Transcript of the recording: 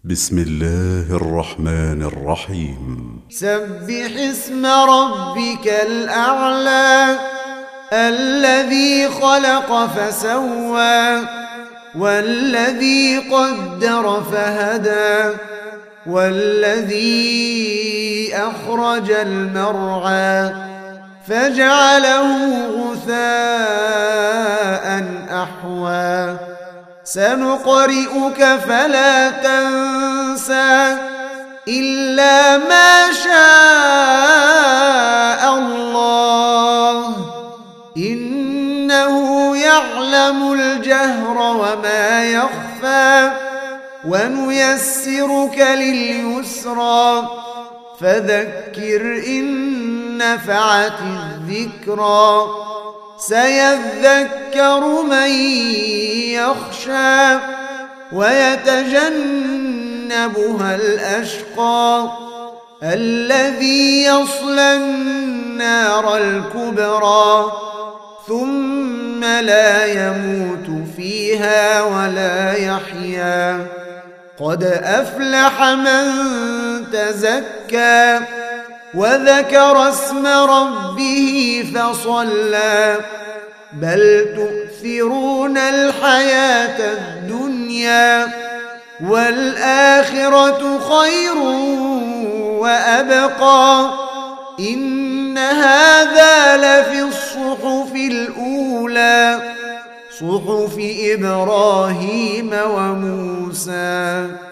بسم الله الرحمن الرحيم. سبح اسم ربك الأعلى الذي خلق فسوى والذي قدر فهدى والذي أخرج المرعى فجعله غثاء أحوى سنقرئك فلا تنسى إلا ما شاء الله إنه يعلم الجهر وما يخفى ونيسرك لليسرى فذكر إن نفعت الذكرى سيذكر من يخشى ويتجنبها الأشقى الذي يصلى النار الكبرى ثم لا يموت فيها ولا يحيا قد أفلح من تزكى وذكر اسم ربه فصلى بل تؤثرون الحياة الدنيا والآخرة خير وأبقى إن هذا لفي الصحف الأولى صحف إبراهيم وموسى.